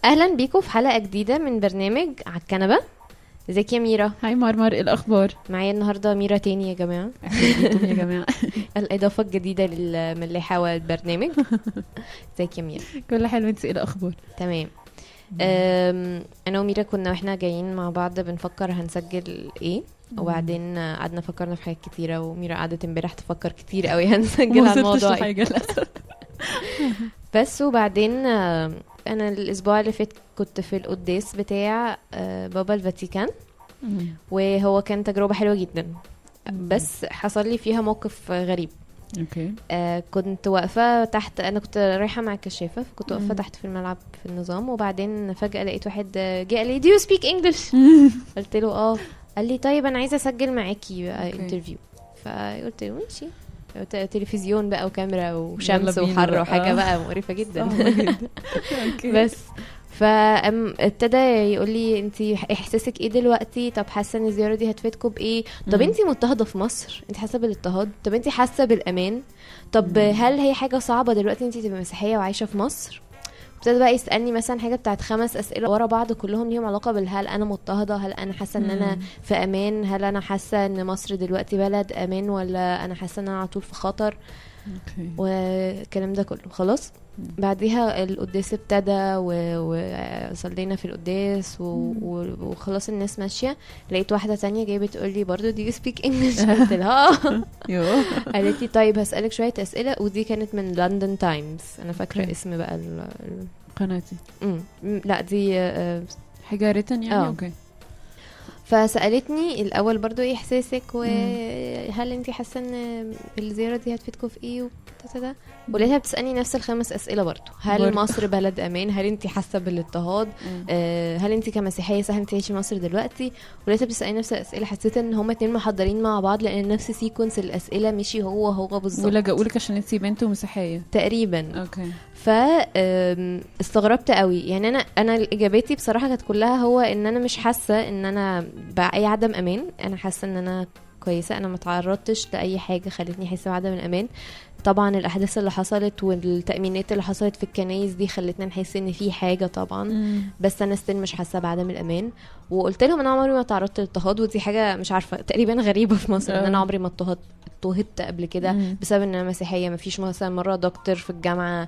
اهلا بيكم في حلقه جديده من برنامج على الكنبه. ازيك يا ميرا؟ هاي مرمر، ايه الاخبار؟ معايا النهارده ميرا تاني يا جماعه. يا جماعه الاضافه الجديده من اللي حول البرنامج. ازيك يا ميرا؟ كل حلو، انت ايه الاخبار؟ تمام. انا وميرا كنا واحنا جايين مع بعض بنفكر هنسجل ايه، وبعدين قعدنا فكرنا في حاجات كتيره، وميرا قعدت امبارح تفكر كتير قوي هنسجل على الموضوع ايه. بس وبعدين انا الاسبوع اللي فات كنت في القداس بتاع بابا الفاتيكان، وهو كان تجربه حلوه جدا، بس حصل لي فيها موقف غريب. اوكي. كنت واقفه تحت، انا كنت رايحه مع الكشافه، فكنت واقفه تحت في الملعب في النظام، وبعدين فجاه لقيت واحد جه قال لي do you speak English؟ قلت له اه. قال لي طيب انا عايزه اسجل معاكي انترفيو. فقلت له ماشي. تلفزيون بقى وكاميرا وشمس وحر وحاجه بقى مقرفه جدا. بس فابتدى يقول لي انتي احساسك ايه دلوقتي؟ طب حاسه ان الزياره دي هتفيدكم بايه؟ طب انتي مضطهده في مصر، انتي حاسه بالاضطهاد؟ طب انتي حاسه بالامان؟ طب هل هي حاجه صعبه دلوقتي انتي تبقى مسيحيه وعايشه في مصر؟ ابتدى بقى يسالني مثلا حاجه بتاعت 5 اسئله ورا بعض، كلهم ليهم علاقه بالهل انا مضطهده، هل انا حاسه ان انا في امان، هل انا حاسه ان مصر دلوقتي بلد امان، ولا انا حاسه ان انا على طول في خطر. والكلام ده كله خلاص. بعديها القداس ابتدى وصلينا في القداس وخلاص الناس ماشيه، لقيت واحده تانية جايه بتقول لي برضه do you speak English؟ قلت لها قالت لي طيب هسألك شويه اسئله، ودي كانت من لندن تايمز، انا فاكره اسم بقى قناتي. لا دي حاجه ريتن يعني. اوكي. فسألتني الأول برضو ايه احساسك، وهل انتي حاسة ان الزيارة دي هتفيدكم في ايه وكذا، ولقيتها بتسألني نفس ال5 أسئلة برضو. هل مصر بلد امان؟ هل انتي حاسة بالاضطهاد؟ هل انتي كمسيحية سهل انتي تعيشي مصر دلوقتي؟ ولقيتها بتسألني نفس الأسئلة. حسيت ان هما 2 محضرين مع بعض، لان نفس سيكونس الأسئلة مشي هو بالظبط. ولا جاولك عشان انتي بنت ومسيحية تقريبا. اوكي. استغربت قوي يعني. انا اجابتي بصراحه كانت كلها هو ان انا مش حاسه ان انا باي عدم امان، انا حاسه ان انا كويسه، انا ما تعرضتش لاي حاجه خلتني احس بعدم الامان. طبعا الاحداث اللي حصلت والتامينات اللي حصلت في الكنايس دي خلتنا نحس ان في حاجه طبعا، بس انا ستيل مش حاسه بعدم الامان. وقلت لهم انا عمري ما تعرضت للاضطهاد، ودي حاجه مش عارفه تقريبا غريبه في مصر، ان انا عمري ما اضطهدت قبل كده بسبب ان انا مسيحيه. ما فيش مثلا مره دكتور في الجامعه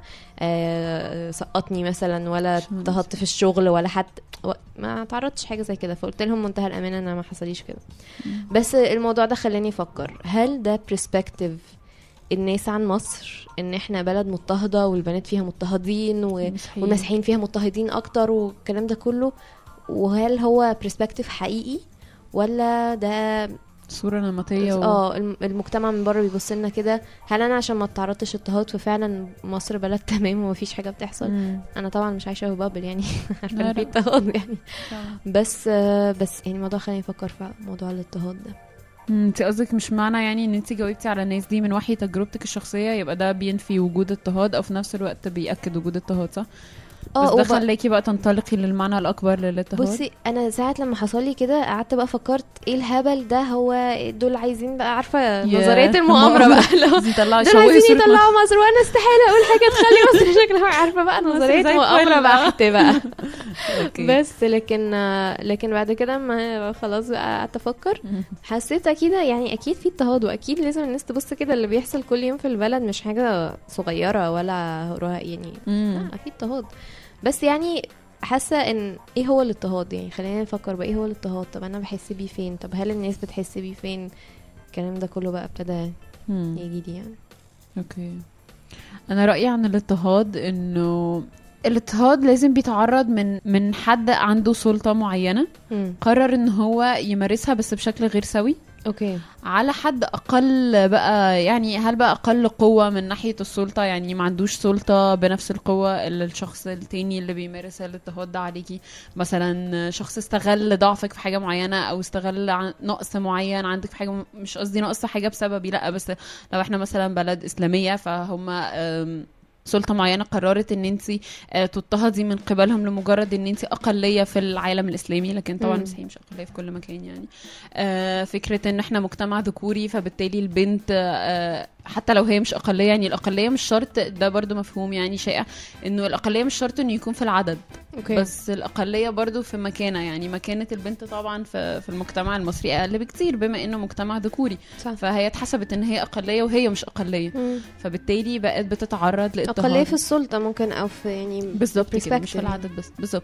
سقطني مثلا، ولا اضطهدت في الشغل، ولا حتى ما تعرضتش حاجه زي كده. فقلت لهم منتهى الامان انا ما حصليش كده. بس الموضوع ده خلاني افكر، هل ده برسبكتيف الناس عن مصر، ان احنا بلد مضطهده والبنات فيها مضطهدين والمسيحيين فيها مضطهدين اكتر والكلام ده كله، وهل هو برسبكتيف حقيقي ولا ده صورة نمطية المجتمع من بره بيبص لنا كده؟ هل انا عشان ما اتعرضتش اضطهاد ففعلا مصر بلد تمام ومفيش حاجه بتحصل؟ انا طبعا مش عايشه في بابل يعني عارفه في اضطهاد يعني بس يعني الموضوع خلاني افكر في موضوع الاضطهاد ده. انت قصدك مش معنى يعني ان انت جاوبتي على الناس دي من وحي تجربتك الشخصيه يبقى ده بينفي وجود اضطهاد، او في نفس الوقت بيأكد وجود اضطهاد، صح؟ بس ده خليكي بقى تنطلقي للمعنى الاكبر للاضطهاد. بصي انا ساعه لما حصل لي كده قعدت بقى فكرت ايه الهبل ده، هو دول عايزين بقى عارفه نظريه المؤامره بقى دول عايزين يطلعوا مصر، وانا استحاله اقول حاجه تخلي مصر شكلها عارفه بقى نظريه مؤامره بحت بقى. بس لكن بعد كده ما خلاص بقى قعدت افكر، حسيت اكيد يعني اكيد في اضطهاد، واكيد لازم الناس تبص كده اللي بيحصل كل يوم في البلد مش حاجه صغيره ولا يعني في اضطهاد. بس يعني حاسه ان ايه هو الاضطهاد؟ يعني خلينا نفكر بقى ايه هو الاضطهاد. طب انا بحس بيه فين؟ طب هل الناس بتحس بيه فين؟ الكلام ده كله بقى ابتدى يجي لي يعني. اوكي. انا رايي عن الاضطهاد انه الاضطهاد لازم بيتعرض من حد عنده سلطه معينه قرر ان هو يمارسها بس بشكل غير سوي. اوكي. على حد اقل بقى، يعني هل بقى اقل قوة من ناحية السلطة، يعني ما عندوش سلطة بنفس القوة اللي الشخص التاني اللي بيمارس الاضطهاد ده عليكي. مثلا شخص استغل ضعفك في حاجة معينة، او استغل نقص معين عندك في حاجة، مش قصدي نقص حاجة بسببي، لا، بس لو احنا مثلا بلد اسلامية فهم سلطة معينة قررت ان انتي تضطهدي من قبلهم لمجرد ان انتي اقلية في العالم الاسلامي، لكن طبعا المسيحيين مش اقلية في كل مكان يعني. فكرة ان احنا مجتمع ذكوري، فبالتالي البنت حتى لو هي مش اقليه. يعني الاقليه مش شرط، ده برضو مفهوم يعني شائع، انه الاقليه مش شرط انه يكون في العدد. بس الاقليه برضو في مكانه، يعني مكانه البنت طبعا في المجتمع المصري اقل بكتير بما انه مجتمع ذكوري، فهي اتحسبت ان هي اقليه وهي مش اقليه. فبالتالي بقت بتتعرض لاضطهاد. اقليه في السلطه ممكن، او في يعني بالظبط كده، مش في العدد بس. بالظبط.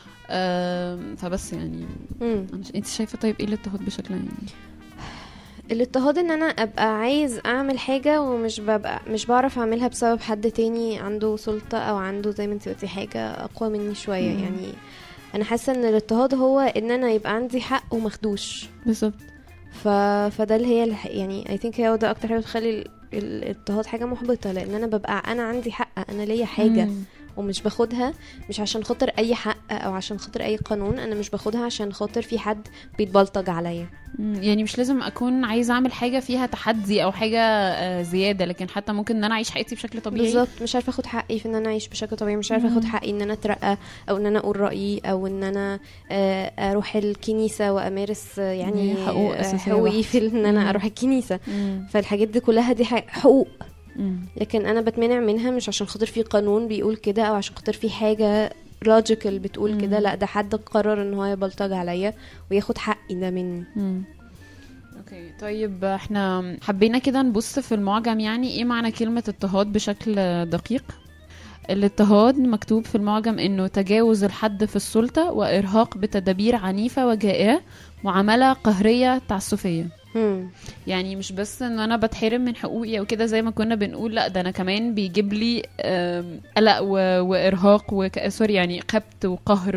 فبس يعني انت شايفه طيب ايه الاضطهاد بشكل عام؟ الاضطهاد ان انا ابقى عايز اعمل حاجه ومش مش بعرف اعملها بسبب حد تاني عنده سلطه او عنده زي ما انت قلتي حاجه اقوى مني شويه. يعني انا حاسه ان الاضطهاد هو ان انا يبقى عندي حق ومخدوش. بالظبط. فده اللي هي يعني I think هو ده اكتر حاجه بتخلي الاضطهاد حاجه محبطه، لان انا ببقى انا عندي حق، انا ليا حاجه ومش باخدها مش عشان خاطر اي حق او عشان خاطر اي قانون، انا مش باخدها عشان خاطر في حد بيتبلطج عليا. يعني مش لازم اكون عايزه اعمل حاجه فيها تحدي او حاجه زياده، لكن حتى ممكن ان انا اعيش حياتي بشكل طبيعي. بالظبط. مش عارفه اخد حقي في ان انا اعيش بشكل طبيعي، مش عارفه اخد حقي ان انا اترقى او ان انا اقول رايي او ان انا اروح الكنيسه وامارس يعني حقوقي في ان انا اروح الكنيسه. فالحاجات دي كلها دي حقوق، لكن انا بتمنع منها مش عشان خاطر في قانون بيقول كده او عشان خاطر في حاجه لوجيكال بتقول كده، لا ده حد قرر ان هو يبلطج عليا وياخد حقي ده مني. اوكي. طيب احنا حبينا كده نبص في المعجم يعني ايه معنى كلمه اضطهاد بشكل دقيق. الاضطهاد مكتوب في المعجم انه تجاوز الحد في السلطه وارهاق بتدابير عنيفه وجائره، معامله قهريه تعسفيه. يعني مش بس ان انا بتحرم من حقوقي او كده زي ما كنا بنقول، لا ده انا كمان بيجيب لي قلق وارهاق سوري يعني قبط وقهر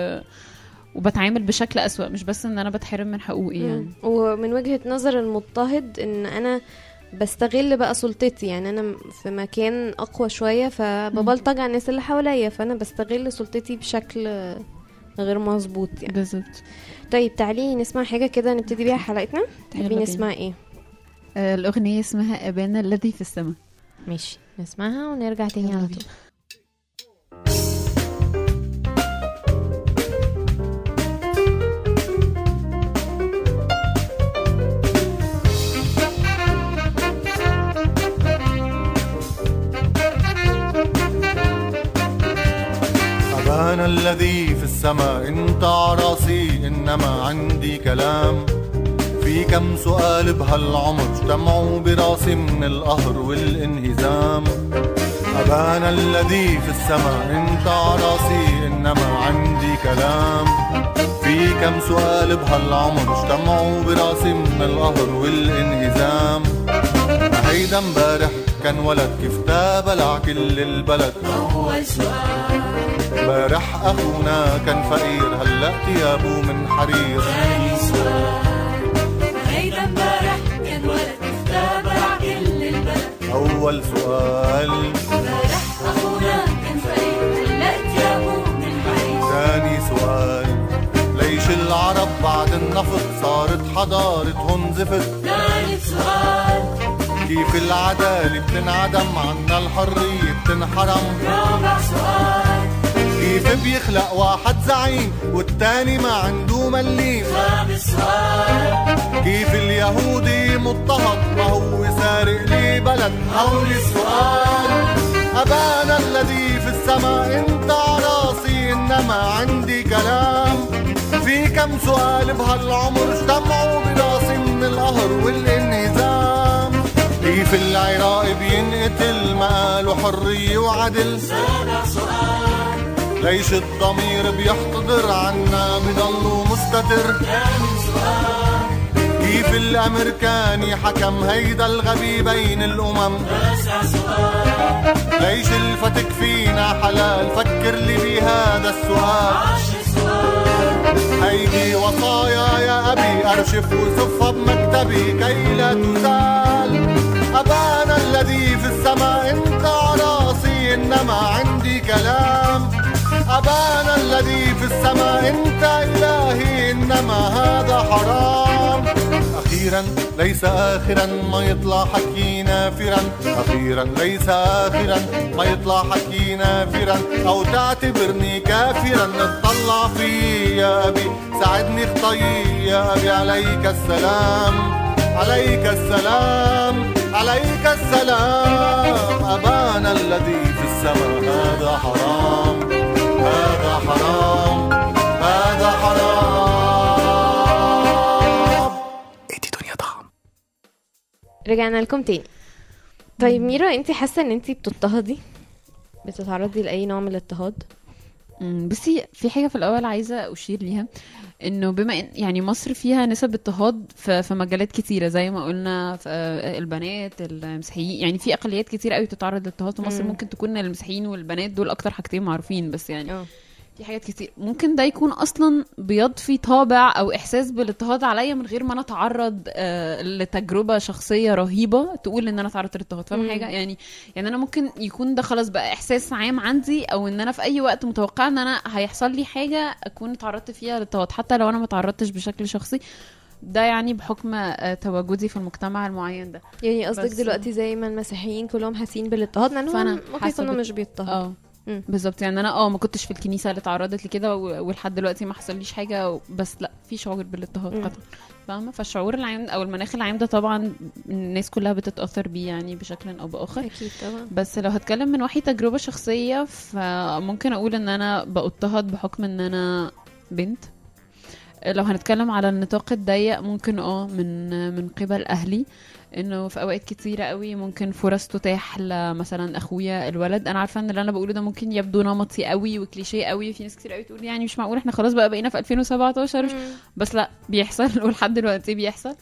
وبتعامل بشكل أسوأ، مش بس ان انا بتحرم من حقوقي يعني. ومن وجهة نظر المضطهد ان انا بستغل بقى سلطتي، يعني انا في مكان اقوى شوية فببلطج على الناس اللي حواليا، فانا بستغل سلطتي بشكل غير مظبوط يعني. بالظبط. طيب تعالي نسمع حاجة كده نبتدي بيها حلقتنا. تحبي نسمع ايه؟ الأغنية اسمها أبانا الذي في السماء. ماشي نسمعها ونرجع تاني على طول. أبانا الذي في السماء انت عراسي، إنما عندي كلام في كم سؤال بهالعمر اجتمعوا براسي من القهر والانهزام. أبانا الذي في السماء انت عراسي، إنما عندي كلام في كم سؤال بهالعمر اجتمعوا براسي من القهر والانهزام. هيدا امبارح كان ولد كيف تابلع كل البلد، أول سؤال. امبارح أخونا كان فقير هلأ ثيابه من حرير، ثاني سؤال. هيدا امبارح كان ولد كيف تابلع كل البلد، أول سؤال. امبارح أخونا كان فقير هلأ ثيابه من حرير، ثاني سؤال. ليش العرب بعد النفط صارت حضارتهم زفت، ثالث سؤال. كيف العدالة بتنعدم عنا الحرية بتنحرم، رابع سؤال. كيف بيخلق واحد زعيم والتاني ما عنده مليم، خامس سؤال. كيف اليهودي مضطهد ما هو سارق لي بلد، أول سؤال. أبانا الذي في السماء انت عراسي، إنما عندي كلام في كم سؤال بهالعمر اجتمعوا براسي من القهر والانهزام. كيف العراق بينقتل ما قالوا حرية وعدل، سابع سؤال. ليش الضمير بيحتضر عنا بضلوا مستتر، ثامن سؤال. كيف الأمريكاني حكم هيدا الغبي بين الأمم، تاسع سؤال. ليش الفتك فينا حلال فكر لي بهذا السؤال، عاشر سؤال. هيدي وصايا يا أبي أرشف وصفها بمكتبي كي لا تزال. أبانا الذي في السماء انت عراسي، إنما عندي كلام. أبانا الذي في السماء انت إلهي، إنما هذا حرام. أخيرا ليس آخرا ما يطلع حكي نافرا، أخيرا ليس آخرا ما يطلع حكي نافرا، أو تعتبرني كافرا. اطلع في يا أبي ساعدني خطي يا أبي، عليك السلام عليك السلام عليك السلام. أبانا الذي في السماء. هذا حرام، هذا حرام، هذا حرام. ادي دنيا طعم. رجعنا لكم تاني. طيب ميرا، انت حاسه ان انت بتضطهدي، بتتعرضي لاي نوع من الاضطهاد؟ بصي، في حاجه في الاول عايزه اشير ليها، انه بما ان يعني مصر فيها نسب اضطهاد في مجالات كتيره، زي ما قلنا في البنات، المسيحيين، يعني في اقليات كتير قوي تتعرض للاضطهاد في مصر. ممكن تكون المسيحيين والبنات دول اكتر حاجتين معروفين، بس يعني في حاجات كتير ممكن ده يكون اصلا بيضفي طابع او احساس بالاضطهاد عليا من غير ما انا اتعرض لتجربه شخصيه رهيبه تقول ان انا اتعرضت للاضطهاد. فاهم حاجه؟ يعني انا ممكن يكون ده خلاص بقى احساس عام عندي، او ان انا في اي وقت متوقع ان انا هيحصل لي حاجه اكون اتعرضت فيها للاضطهاد، حتى لو انا ما اتعرضتش بشكل شخصي. ده يعني بحكم تواجدي في المجتمع المعين ده. يعني قصدك دلوقتي زي ما المسيحيين كلهم حاسين بالاضطهاد، لانهم ممكن يكونوا مش بيضطهدوا. بالظبط. يعني انا ما كنتش في الكنيسه اللي اتعرضت لكده، ولحد دلوقتي ما حصليش حاجه، بس لا، في شعور بالاضطهاد قطعا. فاهمه؟ فالشعور العام او المناخ العام ده طبعا الناس كلها بتتاثر بيه يعني بشكل او باخر. اكيد طبعا. بس لو هتكلم من وحي تجربه شخصيه، فممكن اقول ان انا بضطهد بحكم ان انا بنت. لو هنتكلم على النطاق الضيق، ممكن من قبل اهلي، انه في اوقات كتيره قوي ممكن فرص تتاح لمثلا اخويا الولد. انا عارفه ان اللي انا بقوله ده ممكن يبدو نمطي قوي وكليشيه قوي، في ناس كتير قوي تقول يعني مش معقول احنا خلاص بقينا في 2017. بس لا، بيحصل ولحد دلوقتي بيحصل.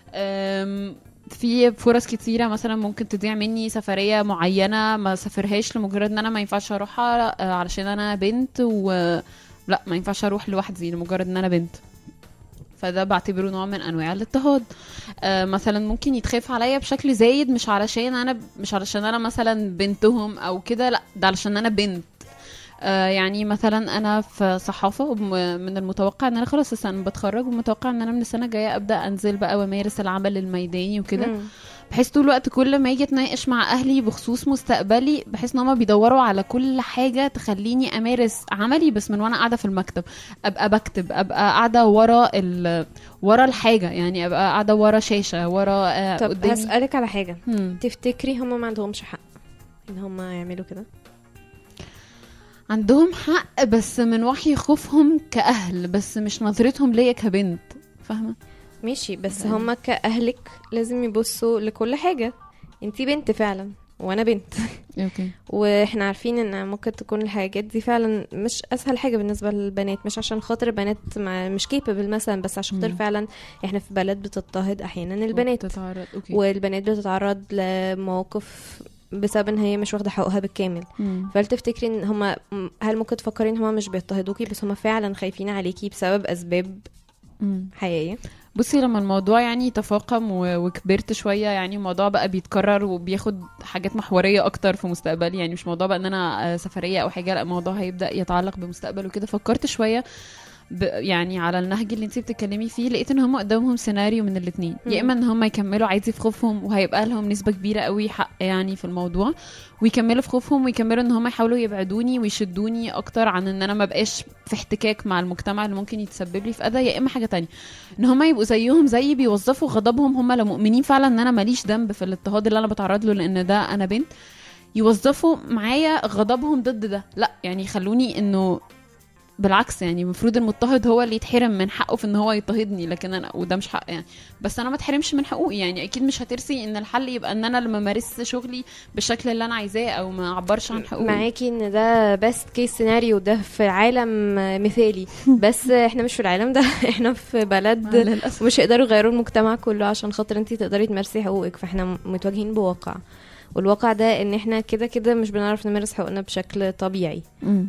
في فرص كتيره مثلا ممكن تضيع مني سفريه معينه ما سافرهاش لمجرد ان انا ما ينفعش اروحها علشان انا بنت، ولا ما ينفعش اروح لوحدي لمجرد ان انا بنت. فده بعتبره نوع من انواع الاضطهاد. مثلا ممكن يتخاف عليا بشكل زايد، مش علشان انا مثلا بنتهم او كده، لا، ده علشان انا بنت. يعني مثلا انا في صحافه، من المتوقع ان انا خلاص السنه بتخرج، ومتوقع ان انا من السنه الجايه ابدا انزل بقى وامارس العمل الميداني وكده. بحس طول الوقت كل ما اجي اتناقش مع اهلي بخصوص مستقبلي، بحس ان هم بيدوروا على كل حاجه تخليني امارس عملي بس من وانا قاعده في المكتب، ابقى بكتب، ابقى قاعده ورا الحاجه، يعني ابقى قاعده ورا شاشه، ورا طب قدامي. هسألك على حاجه. تفتكري هم ما عندهمش حق ان هم يعملوا كده؟ عندهم حق، بس من وحي خوفهم كأهل، بس مش نظرتهم ليا كبنت. فاهمه؟ ماشي، بس هما كأهلك لازم يبصوا لكل حاجة. انتي بنت فعلا وانا بنت. اوكي. واحنا عارفين ان ممكن تكون الحاجات دي فعلا مش اسهل حاجة بالنسبة للبنات، مش عشان خاطر البنات مش كيبل مثلا، بس عشان خاطر فعلا احنا في بلد بتضطهد احيانا البنات. والبنات بتتعرض لمواقف بسبب ان هي مش واخده حقوقها بالكامل. فهل تفتكري ان هل ممكن تفكري ان هما مش بيضطهدوكي، بس هما فعلا خايفين عليكي بسبب اسباب حقيقية؟ بصي، لما الموضوع يعني تفاقم وكبرت شوية، يعني الموضوع بقى بيتكرر وبياخد حاجات محورية اكتر في مستقبلي، يعني مش موضوع بقى ان انا سفرية او حاجة، لا، الموضوع هيبدأ يتعلق بمستقبل وكده. فكرت شوية يعني على النهج اللي انتي بتتكلمي فيه، لقيت ان هم قدامهم سيناريو من الاثنين، يا اما ان هم يكملوا عادي في خوفهم وهيبقى لهم نسبة كبيرة قوي حق يعني في الموضوع، ويكملوا في خوفهم ويكملوا ان هم يحاولوا يبعدوني ويشدوني اكتر عن ان انا ما بقاش في احتكاك مع المجتمع اللي ممكن يتسبب لي في اذى، يا اما حاجة تانية ان هم يبقوا زيهم زي بيوظفوا غضبهم، هم لو مؤمنين فعلا ان انا ماليش ذنب في الاضطهاد اللي انا بتعرض له لان ده انا بنت، يوظفوا معايا غضبهم ضد ده. لا، يعني خلوني انه بالعكس، يعني المفروض المضطهد هو اللي يتحرم من حقه في ان هو يضطهدني، لكن انا، وده مش حق يعني، بس انا ما اتحرمش من حقوقي. يعني اكيد مش هترسي ان الحل يبقى ان انا لما مارس شغلي بالشكل اللي انا عايزاه او ما اعبرش عن حقوقي. معاكي ان ده بس كيس سيناريو، ده في عالم مثالي، بس احنا مش في العالم ده. احنا في بلد مش هيقدروا يغيروا المجتمع كله عشان خاطر انتي تقدري تمارسي حقوقك. فاحنا متواجهين بواقع، والواقع ده ان احنا كده مش بنعرف نمارس حقوقنا بشكل طبيعي.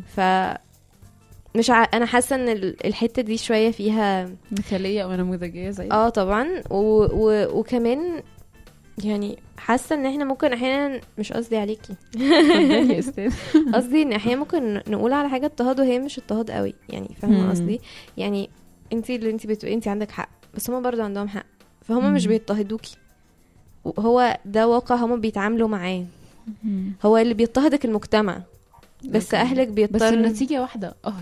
مش انا حاسه ان الحته دي شويه فيها مثاليه او نموذجيه زي طبعا. وكمان يعني حاسه ان احنا ممكن احيانا، مش قصدي عليكي يا استاذ، قصدي ان احيانا ممكن نقول على حاجه اضطهاد وهي مش اضطهاد قوي، يعني فاهمه قصدي؟ يعني انتي بتقولي انتي عندك حق، بس هما برضو عندهم حق، فهم مش بيضطهدوكي، هو ده واقع هما بيتعاملوا معاه. هو اللي بيضطهدك المجتمع، بس اهلك بس النتيجه واحده، قهر.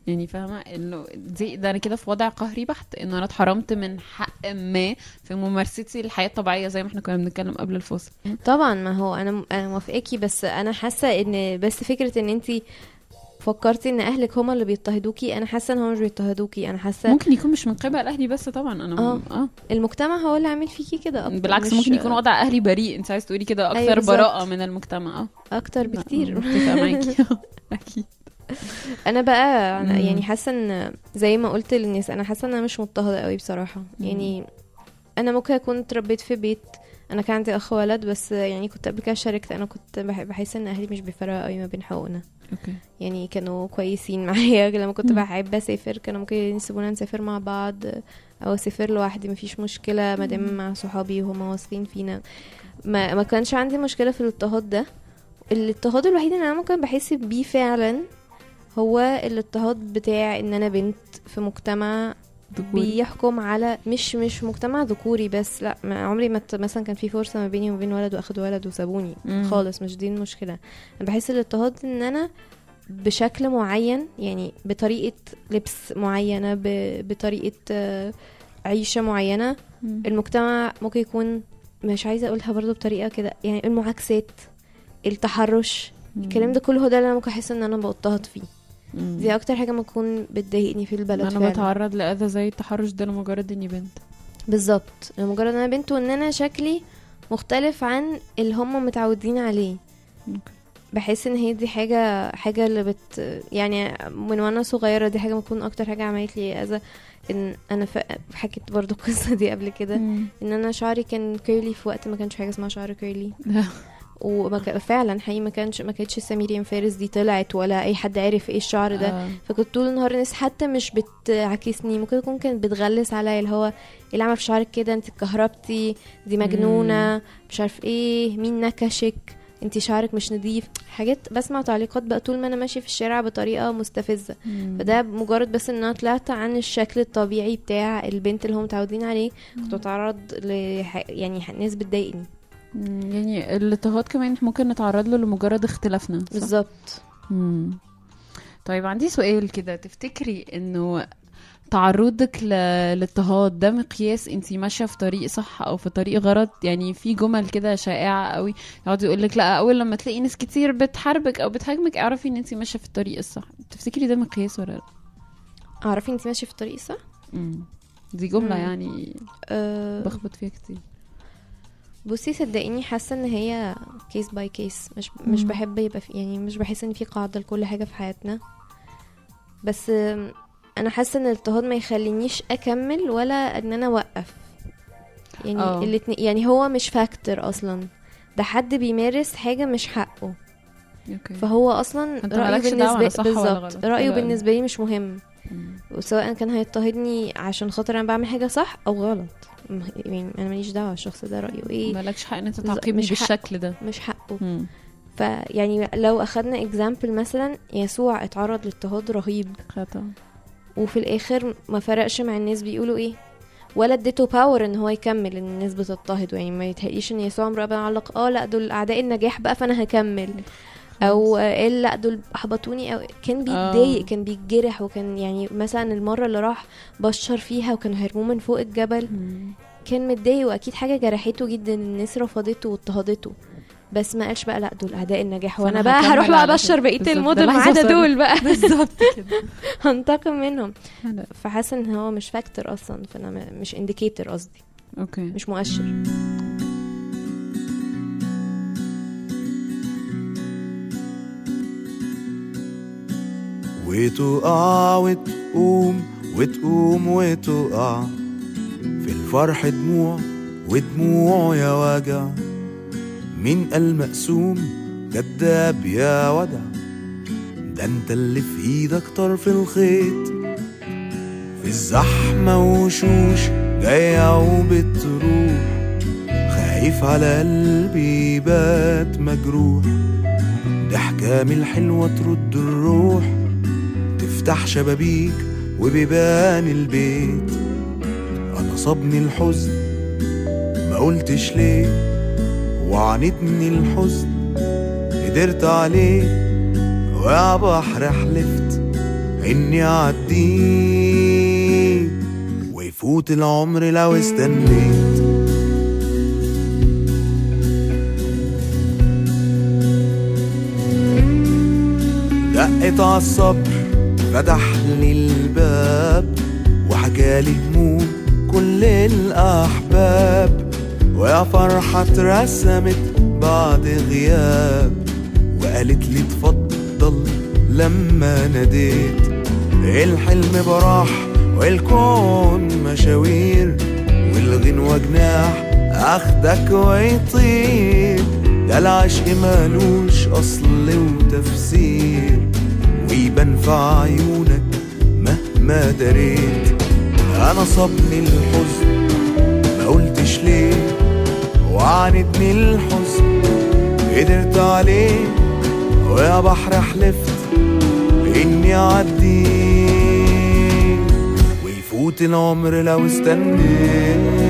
يعني فاهمه انه ده انا كده في وضع قهري بحت، انه انا اتحرمت من حق ما في ممارستي للحياه الطبيعيه زي ما احنا كنا بنتكلم قبل الفاصل. طبعا ما هو انا موافقاكي، بس انا حاسه ان بس فكره ان انت فكرتي ان اهلك هما اللي بيضطهدوكي، انا حاسه ان هم مش بيضطهدوكي، انا حاسه ممكن يكون مش من قبل اهلي بس طبعا انا المجتمع هو اللي عامل فيكي كده اكتر. بالعكس ممكن يكون وضع اهلي بريء، انت عايز تقولي كده اكتر. أيوة براءه من المجتمع اكتر بكتير. متفقه معاكي. اكيد. انا بقى يعني حاسه ان زي ما قلت للناس، انا حاسه ان انا مش مضطهده قوي بصراحه. يعني انا ممكن اكون اتربيت في بيت، انا كان عندي اخ ولد، بس يعني كنت قبل كده شاركت، انا كنت بحس ان اهلي مش بيفرقوا قوي ما بين حقوقنا. اوكي. يعني كانوا كويسين معايا لما كنت بحب اسافر، كانوا ممكن يسيبونا نسافر مع بعض او اسافر لوحدي مفيش مشكله ما دام مع صحابي وهم واثقين فينا. ما كانش عندي مشكله في الاضطهاد ده. الاضطهاد الوحيد اللي انا ممكن بحس بيه فعلا هو الاضطهاد بتاع ان انا بنت في مجتمع بيحكم على مش مجتمع ذكوري بس، لا عمري ما مثلا كان في فرصه ما بيني وبين ولد واخد ولد وسابوني خالص، مش دي المشكله. انا بحس الاضطهاد ان انا بشكل معين، يعني بطريقه لبس معينه، بطريقه عيشه معينه. المجتمع ممكن يكون، مش عايزه اقولها برضو بطريقه كده، يعني المعاكسات، التحرش، الكلام ده كله هو ده اللي انا ممكن احس ان انا بضطهد فيه. دي اكتر حاجه ممكن بتضايقني في البلد. انا بتعرض لاذى زي التحرش ده لمجرد اني بنت. بالظبط، لمجرد ان انا بنت وان انا شكلي مختلف عن اللي هم متعودين عليه. بحس ان هي دي حاجه اللي يعني من وانا صغيره دي حاجه ممكن اكتر حاجه عملت لي اذى. ان انا حكيت برضو القصه دي قبل كده، ان انا شعري كان كيرلي في وقت ما كانش حاجه اسمها شعر كيرلي. وفعلا حقيقي ما كانتش سمير يم فارس دي طلعت ولا اي حد عارف ايه الشعر ده. فكنت طول النهار الناس حتى مش بتعاكسني، ممكن تكون كانت بتغلس عليا، اللي هو اللي عمل في شعرك كده، انت اتكهربتي، دي مجنونه، مش عارف ايه، مين نكشك، انت شعرك مش نظيف. حاجات بسمع تعليقات بقى طول ما انا ماشيه في الشارع بطريقه مستفزه. فده مجرد بس ان انا طلعت عن الشكل الطبيعي بتاع البنت اللي هم متعودين عليه، كنت اتعرض يعني ناس بتضايقني. يعني الاضطهاد كمان ممكن نتعرض له لمجرد اختلافنا. بالظبط. طيب عندي سؤال كده، تفتكري انه تعرضك للاضطهاد ده مقياس انتي ماشيه في طريق صح او في طريق غلط؟ يعني في جمل كده شائعه قوي يقعد يقول لك لا اول لما تلاقي ناس كتير بتحاربك او بتهاجمك اعرفي ان انتي ماشيه في الطريق الصح. تفتكري ده مقياس ولا لا؟ اعرفي انتي ماشيه في الطريق الصح. دي جمله يعني بخبط فيها كتير. بصي صدقيني حاسه ان هي كيس باي كيس، مش بحب يبقى يعني مش بحس ان في قاعده لكل حاجه في حياتنا. بس انا حاسه ان الاضطهاد ما يخلينيش اكمل ولا ان انا اوقف. يعني الاتنين، يعني هو مش فاكتور اصلا، ده حد بيمارس حاجه مش حقه. فهو اصلا رايه بالنسبه رايه بالنسبه لي مش مهم، وسواء كان هيضطهدني عشان خاطر انا بعمل حاجه صح او غلط. يعني انا ماليش دعوه الشخص ده رايه ايه، مالكش حق ان انت تعاقبني بالشكل ده، مش حقه. فيعني لو اخدنا اكزامبل مثلا يسوع اتعرض لاضطهاد رهيب خطأ، وفي الاخر ما فرقش مع الناس بيقولوا ايه، ولا اديته باور ان هو يكمل ان الناس بتضطهده. يعني ما يتهيأليش ان يسوع عمره بيعلق لا دول اعداء النجاح بقى فانا هكمل، او لا دول احبطوني، او كان بيتضايق كان بيتجرح. وكان يعني مثلا المره اللي راح بشر فيها وكانوا هيرموه من فوق الجبل كان متضايق، واكيد حاجه جرحته جدا، الناس رفضته واضطهدته، بس ما قالش بقى لا دول اعداء النجاح وانا بقى هروح بقى ابشر بقيه المدن ما عدا دول بقى بالظبط كده هنتقم منهم. فحاسه ان هو مش فاكتور اصلا، فانا مش انديكيتور قصدي، مش مؤشر. وتقع وتقوم وتقوم وتقع، في الفرح دموع ودموع يا وجع، مين قال مقسوم كداب يا ودع، ده انت اللي في ايدك طرف الخيط، في الزحمة وشوش جاية وبتروح، خايف على قلبي بات مجروح، ضحكة من الحلوة ترد الروح، تفتح شبابيك وبيبان البيت، انا صابني الحزن ما قلتش ليه، وعانتني الحزن قدرت عليه، ويا بحر حلفت إني أعدي ويفوت العمر لو استنيت. دقت عالصبر فتح لي الباب وحكالي هموم كل الأحباب، ويا فرحة اترسمت بعد غياب، وقالت لي تفضل لما ناديت. الحلم براح والكون مشاوير، والغنوة جناح اخدك ويطير. ده العشق مالوش اصل وتفسير، ويبان في عيونك مهما دريت. انا صابني الحزن ما قلتش ليه، وعاندني الحزن قدرت عليه. ويا بحر حلفت اني اعدي ويفوت العمر لو استنيت.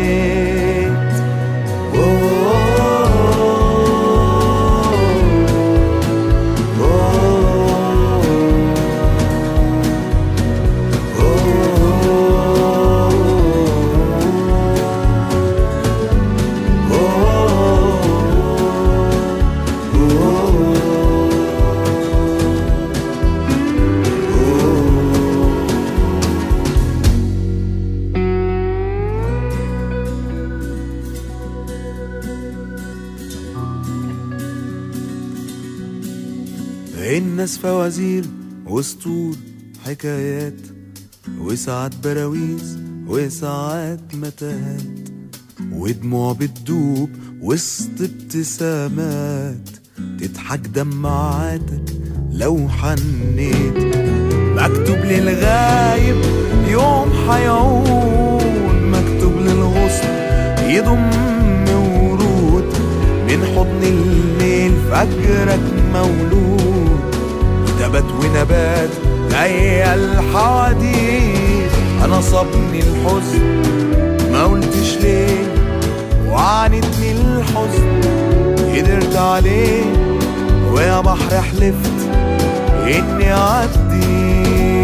الناس فوازير وسطور حكايات، وساعات براويز وساعات متاهات، ودموع بتدوب وسط ابتسامات، تضحك دمعاتك لو حنيت. مكتوب للغايب يوم حيعود، مكتوب للغصن يضم ورود، من حضن الليل فجرك مولود. نبات ونبات زي الحواديت، انا صابني الحزن ما قلتش ليه، وعاندني الحزن قدرت عليه. ويا بحر حلفت اني اعدي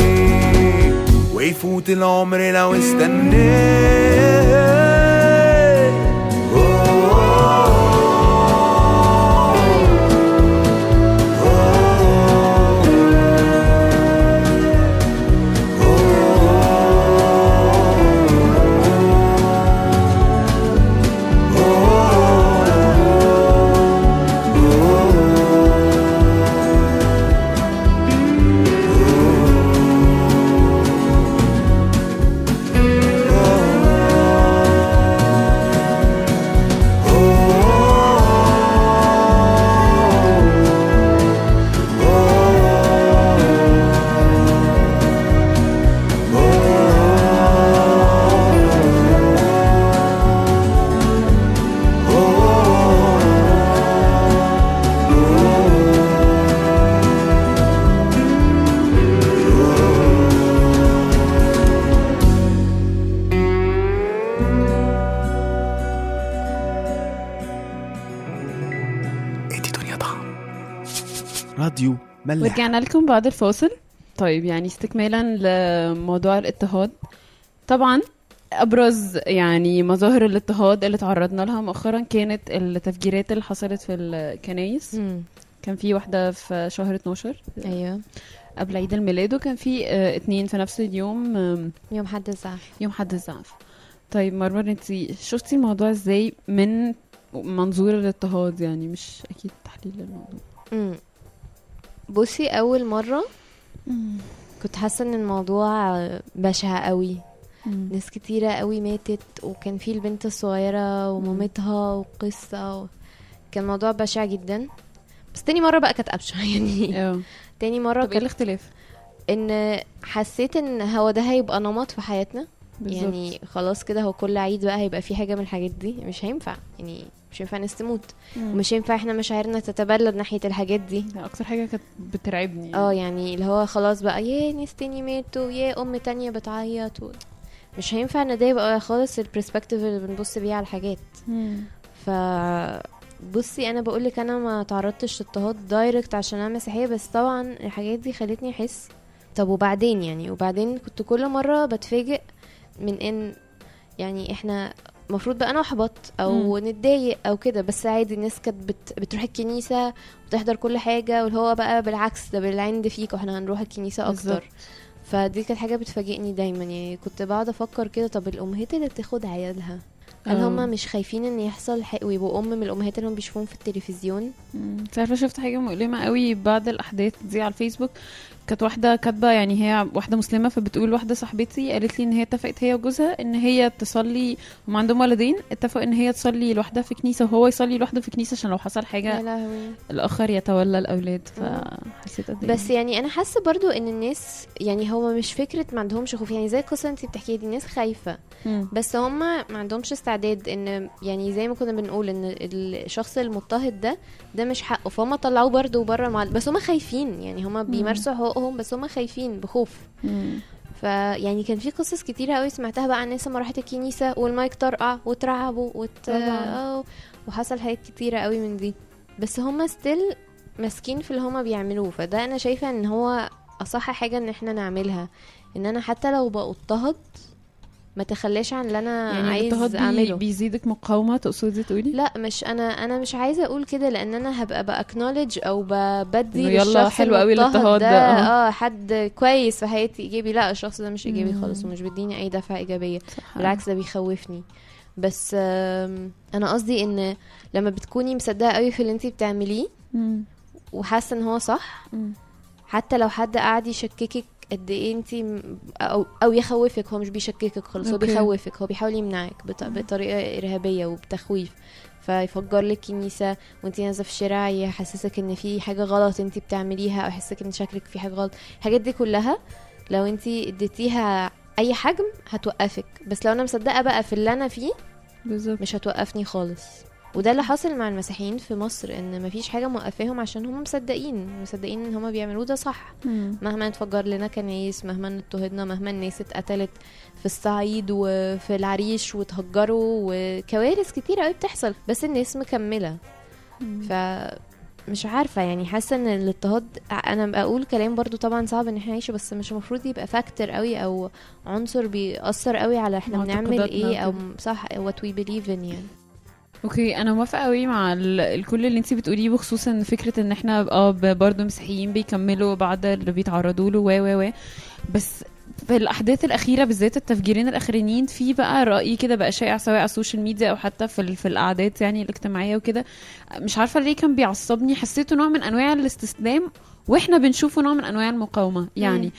ويفوت العمر لو استنيت. راديو ملاح. ورجعنا لكم بعد الفاصل. طيب يعني استكمالا لموضوع الاضطهاد، طبعا ابرز يعني مظاهر الاضطهاد اللي تعرضنا لها مؤخرا كانت التفجيرات اللي حصلت في الكنايس. كان في واحدة في شهر 12 ايوه قبل عيد الميلاد، وكان في 2 في نفس اليوم، يوم حد الزعف. يوم حد الزعف. طيب مرمر، انتي شفتي الموضوع ازاي من منظور الاضطهاد؟ يعني مش اكيد تحليل الموضوع. بصي، اول مرة كنت حاسة ان الموضوع بشع قوي. ناس كتيرة قوي ماتت، وكان في البنت الصغيرة ومامتها وقصة كان موضوع بشع جدا. بس تاني مرة بقى كانت أبشع يعني. تاني مرة طب ايه الاختلاف؟ ان حسيت ان هو ده هيبقى نمط في حياتنا بالزبط. يعني خلاص كده، هو كل عيد بقى هيبقى في حاجة من الحاجات دي. مش هينفع يعني، مش هينفع ناس تموت، ومش هينفع احنا مشاعرنا تتبلد ناحية الحاجات دي. اكتر حاجة كانت بترعبني يعني اللي هو خلاص بقى يا ناس تاني ماتوا، يا ام تانية بتعيط مش هينفع ان ده يبقى خالص البرسبكتيف اللي بنبص بيه على الحاجات. بصي انا بقولك انا ما تعرضتش لاضطهاد دايركت عشان انا مسيحيه، بس طبعا الحاجات دي خلتني احس طب وبعدين يعني وبعدين كنت كل مرة بتفاجئ من ان يعني احنا المفروض بقى نحبط او نتضايق او كده، بس عادي الناس كانت بتروح الكنيسة وتحضر كل حاجة، واللي هو بقى بالعكس ده بالعند فيك واحنا هنروح الكنيسة اكتر بالظبط. فدي كانت حاجة بتفاجئني دايما. يعني كنت بقعد افكر كده، طب الامهات اللي بتاخد عيالها هل هم مش خايفين ان يحصل ويبقوا من الامهات اللي هم بيشوفوهم في التلفزيون؟ عارفه شفت حاجه مؤلمه قوي بعد الاحداث دي على الفيسبوك. كانت واحده كاتبه، يعني هي واحده مسلمه، فبتقول واحده صاحبتي قالت لي ان هي اتفقت هي وجوزها ان هي تصلي، هم عندهم ولدين، اتفقوا ان هي تصلي لوحدها في كنيسه وهو يصلي لوحده في كنيسه عشان لو حصل حاجه يا لهوي. الاخر يتولى الاولاد. فحسيت قد بس يعني انا حاسه برضو ان الناس يعني هو مش فكره ما عندهمش خوف، يعني زي القصه انت بتحكيها دي الناس خايفه بس هم ما عندهمش استعداد ان يعني زي ما كنا بنقول ان الشخص المضطهد ده مش حقه، فهم طلعوه برضو بره بس هم خايفين، يعني هم بيمارسوا حقوقهم بس هم خايفين بخوف. فيعني كان في قصص كتيره قوي سمعتها بقى عن ناس لما راحت الكنيسه والمايك طرقع وترعبوا وحصل حاجات كتيره قوي من دي، بس هم ستيل ماسكين في اللي هما بيعملوه. فده انا شايفه ان هو اصح حاجه ان احنا نعملها، ان انا حتى لو بضطهد ما تخلاش عن اللي انا يعني عايز اعمله. بيزيدك مقاومه تقصدي تقولي؟ لا مش انا مش عايزه اقول كده، لان انا هبقى باكنولج او بدي يلا للشخص حلو قوي الاضطهاد ده حد كويس في حياتي ايجابي. لا الشخص ده مش ايجابي خالص ومش بيديني اي دفعه ايجابيه، بالعكس ده بيخوفني. بس انا قصدي ان لما بتكوني مصدقه قوي في اللي انتي بتعمليه وحاسه ان هو صح، حتى لو حد قاعد يشككك قد ايه انتي او يخوفك، هو مش بيشككك خالص، هو بيخوفك، هو بيحاول يمنعك بطريقه ارهابيه وبتخويف، فيفجر لك كنيسه وانتي نازله في الشارع يحسسك ان في حاجه غلط انتي بتعمليها او يحسسك ان شكلك في حاجه غلط. الحاجات دي كلها لو انتي اديتيها اي حجم هتوقفك، بس لو انا مصدقه بقى في اللي انا فيه بالظبط مش هتوقفني خالص. وده اللي حاصل مع المسيحيين في مصر، ان مفيش حاجه موقفاهم عشان هم مصدقين ان هم بيعملوه ده صح. مهما اتفجر لنا كنايس، مهما اضطهدنا، مهما الناس اتقتلت في الصعيد وفي العريش وتهجروا وكوارث كتير قوي بتحصل، بس الناس مكمله. مش عارفه يعني حاسه ان الاضطهاد، انا بقول كلام برضو طبعا صعب ان احنا نعيشه، بس مش المفروض يبقى فاكتور قوي او عنصر بيأثر قوي على احنا بنعمل ايه او صح what we believe in يعني. اوكي انا موافقه قوي مع الكل اللي انتي بتقوليه، بخصوصا ان فكره ان احنا برضو مسيحيين بيكملوا بعد اللي بيتعرضوا له بس في الاحداث الاخيره بالذات التفجيرين الاخرانيين في بقى رايي كده بقى شائع سواء على السوشيال ميديا او حتى في القعدات يعني الاجتماعيه وكده، مش عارفه ليه كان بيعصبني، حسيته نوع من انواع الاستسلام واحنا بنشوفه نوع من انواع المقاومه. يعني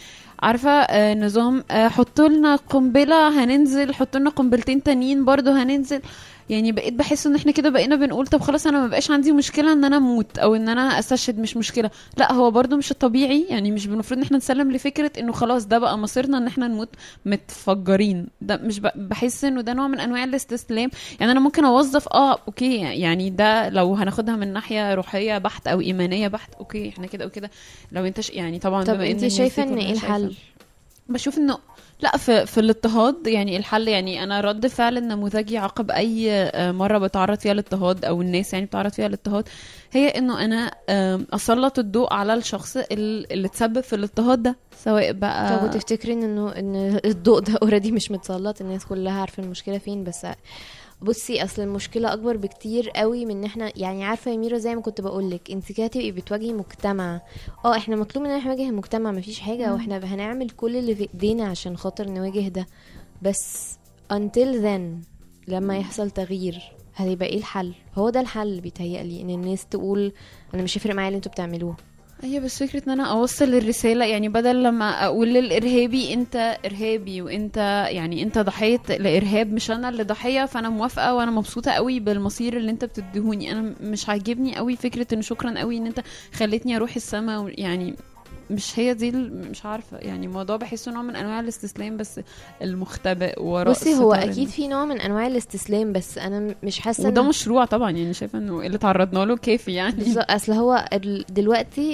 عارفه نظام حطوا لنا قنبله هننزل، حطوا لنا قنبلتين تانيين برضو هننزل. يعني بقيت بحس ان احنا كده بقينا بنقول طب خلاص انا ما بقاش عندي مشكله ان انا اموت او ان انا استشهد، مش مشكله. لا هو برضو مش الطبيعي، يعني مش المفروض ان احنا نسلم لفكره انه خلاص ده بقى مصيرنا ان احنا نموت متفجرين. ده مش بحس انه ده نوع من انواع الاستسلام. يعني انا ممكن اوظف اوكي يعني ده لو هناخدها من ناحيه روحيه بحت او ايمانيه بحت، اوكي احنا كده وكده. لو انت يعني طبعا طب انت شايفه ان ايه الحل؟ بشوف انه لا في الاضطهاد يعني الحل، يعني انا رد فعل النموذجي عقب اي مره بتعرض فيها الاضطهاد او الناس يعني بتعرض فيها الاضطهاد هي انه انا اسلط الضوء على الشخص اللي تسبب في الاضطهاد ده سواء بقى. طب وتفتكري ان الضوء ده اوريدي مش متسلط، الناس كلها عارفه المشكله فين؟ بس بصي اصل المشكله اكبر بكتير قوي من احنا يعني عارفه يا ميرا زي ما كنت بقولك انت كده تبقي بتواجهي مجتمع. احنا مطلوب مننا نواجه المجتمع مفيش حاجه، واحنا هنعمل كل اللي في ايدينا عشان خاطر نواجه ده، بس until then لما يحصل تغيير هيبقى ايه الحل؟ هو ده الحل بيتهيألي، ان الناس تقول انا مش هيفرق معايا اللي انتوا بتعملوه. هي بس فكرة ان انا اوصل الرسالة، يعني بدل لما اقول للارهابي انت ارهابي وانت يعني انت ضحية لارهاب مش انا اللي ضحية، فانا موافقة وانا مبسوطة قوي بالمصير اللي انت بتديهوني. انا مش عاجبني قوي فكرة ان شكرا قوي ان انت خلتني اروح السما، يعني مش هي دي مش عارفة يعني الموضوع بحسه نوع من انواع الاستسلام بس المختبئ وراء. بصي هو اكيد في نوع من انواع الاستسلام بس انا مش حاسة وده مشروع طبعا، يعني شايفة انه اللي تعرضنا له كافي يعني. اصل هو دلوقتي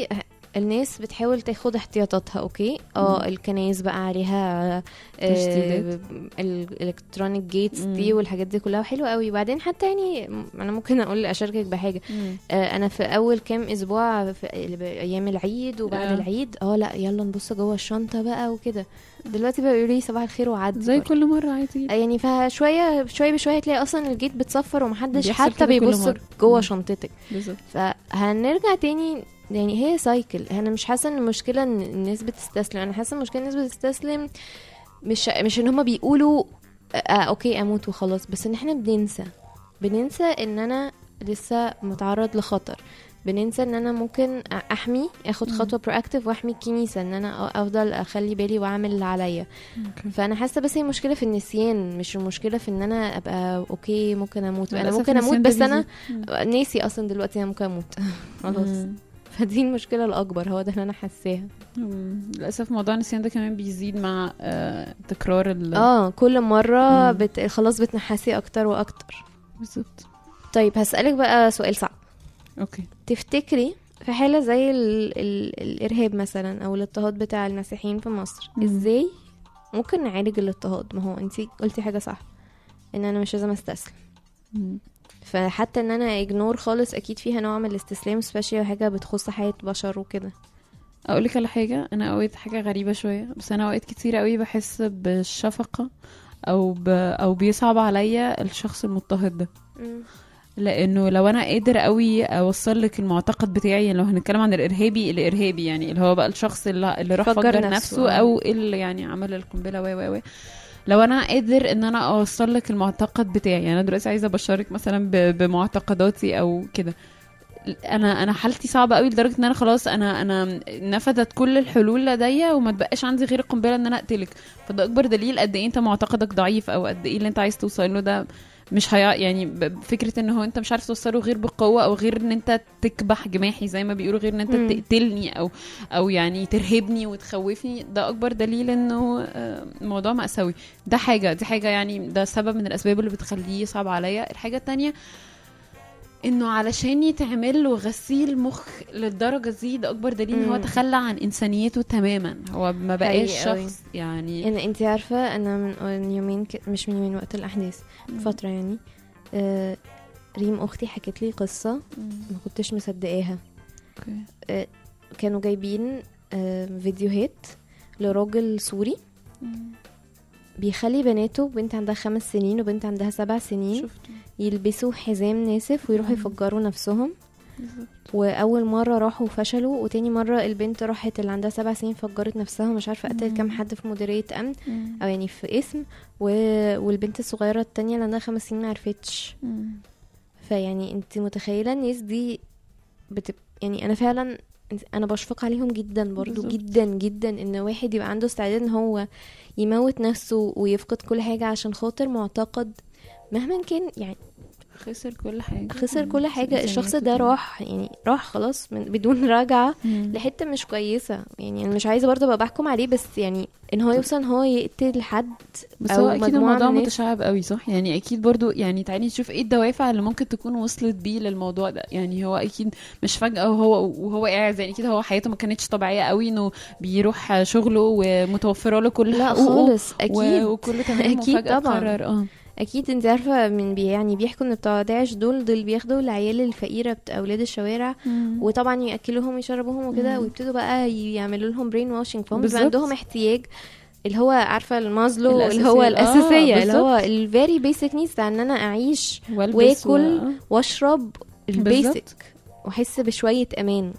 الناس بتحاول تاخد احتياطاتها. اوكي الكنايس بقى عليها تشديدات. الالكترونيك جيتس دي والحاجات دي كلها حلوه قوي. بعدين حتى يعني انا ممكن اقول اشاركك بحاجه. انا في اول كام اسبوع في ايام العيد وبعد العيد لا يلا نبص جوه الشنطه بقى وكده. دلوقتي بقى يقولوا لي صباح الخير وعدي زي كل مره عادي يعني. فشويه بشويه تلاقي اصلا الجيت بتصفر ومحدش بيحصل حتى كده كل بيبص مرة. جوه شنطتك. بالظبط. فهنرجع تاني يعني هي سايكل. انا مش حاسه ان المشكله ان الناس بتستسلم. انا حاسه المشكله الناس بتستسلم مش ان هما بيقولوا اوكي اموت وخلاص، بس ان احنا بننسى ان انا لسه متعرض لخطر. بننسى ان انا ممكن اخد خطوه برواكتيف واحمي الكنيسه، ان انا افضل اخلي بالي واعمل اللي عليا. فانا حاسه بس هي المشكله في النسيان، مش المشكله في ان انا ابقى اوكي ممكن اموت. انا ممكن اموت بس انا ناسي اصلا دلوقتي انا ممكن اموت خلاص. فدي المشكله الاكبر، هو ده اللي انا حاساها. للاسف موضوع النسيان ده كمان بيزيد مع تكرار كل مره خلاص بتنحسي اكتر واكتر. بالظبط. طيب هسألك بقى سؤال صعب. اوكي. تفتكري في حالة زي الإرهاب مثلا أو الاضطهاد بتاع المسيحيين في مصر ازاي ممكن نعالج الاضطهاد؟ ما هو انتي قلتي حاجة صح، ان انا مش لازم استسلم. فحتى ان انا اجنور خالص اكيد فيها نوع من الاستسلام، سبيشال حاجة بتخص حياة بشر وكده. اقولك على حاجة، انا اوقات حاجة غريبة شوية، بس انا اوقات كتير قوي بحس بالشفقة او بيصعب عليا الشخص المضطهد ده. لانه لو انا قادر قوي اوصل لك المعتقد بتاعي، يعني لو هنتكلم عن الارهابي يعني اللي هو بقى الشخص اللي راح فجر نفسه او اللي يعني عمل القنبله لو انا قادر ان انا اوصل لك المعتقد بتاعي، يعني انا دلوقتي عايزه ابشرك مثلا بمعتقداتي او كده، انا حالتي صعبه قوي لدرجه ان انا خلاص انا نفذت كل الحلول لديا وما تبقاش عندي غير القنبله ان انا اقتلك. فده اكبر دليل قد ايه انت معتقدك ضعيف، او قد ايه اللي انت عايز توصل له ده مش يعني فكرة ان هو انت مش عارف توصله غير بالقوة، او غير ان انت تكبح جماحي زي ما بيقولوا، غير ان انت تقتلني او يعني ترهبني وتخوفني. ده اكبر دليل انه موضوع مأساوي. دي حاجة يعني ده سبب من الاسباب اللي بتخليه صعب عليا. الحاجة التانية انه علشان يتعمل له غسيل مخ للدرجة دي، ده اكبر دليل ان هو تخلى عن انسانيته تماما، هو ما بقاش شخص يعني. انت عارفة انا من يومين مش من يومين، وقت الاحداث فترة يعني ريم اختي حكت لي قصة ما كنتش مصدقاها. كانوا جايبين فيديوهات لراجل سوري بيخلي بناته، بنت عندها 5 سنين وبنت عندها 7 سنين، يلبسوا حزام ناسف ويروحوا يفجروا نفسهم. واول مره راحوا وفشلوا، وتاني مره البنت راحت اللي عندها 7 سنين فجرت نفسها، ومش عارفه قتلت كام حد في مديريه امن او يعني في اسم، والبنت الصغيره التانية اللي عندها 5 سنين ما عرفتش. فيعني انت متخيله الناس دي يعني انا فعلا انا بشفق عليهم جدا برضو جدا جدا، ان واحد يبقى عنده استعداد ان هو يموت نفسه ويفقد كل حاجه عشان خاطر معتقد مهما كان، يعني خسر كل حاجة. الشخص ده راح خلاص بدون رجعة لحتة مش كويسة. يعني انا مش عايزة برضه ابقى بحكم عليه، بس يعني ان هو يوصل ان هو يقتل حد، بس هو اكيد الموضوع متشعب قوي صح. يعني اكيد برضه يعني تعالي نشوف ايه الدوافع اللي ممكن تكون وصلت بيه للموضوع ده. يعني هو اكيد مش فجأة وهو قاعد، يعني اكيد هو حياته ما كانتش طبيعية قوي انه بيروح شغله ومتوفره له كل حقوقه خالص اكيد وكله تمام، اكيد وفجأة طبعا قرر اكيد. انت عارفه من يعني بيحكوا ان بتوع داعش دول بياخدوا العيال الفقيره اولاد الشوارع وطبعا ياكلوهم ويشربوهم وكده، ويبتدوا بقى يعملوا لهم برين واشنج، فهم عندهم احتياج اللي هو عارفه المازلو اللي هو الاساسيه اللي هو الفيري بيسك نيدز، ان انا اعيش واكل واشرب البيسك واحس بشويه امان.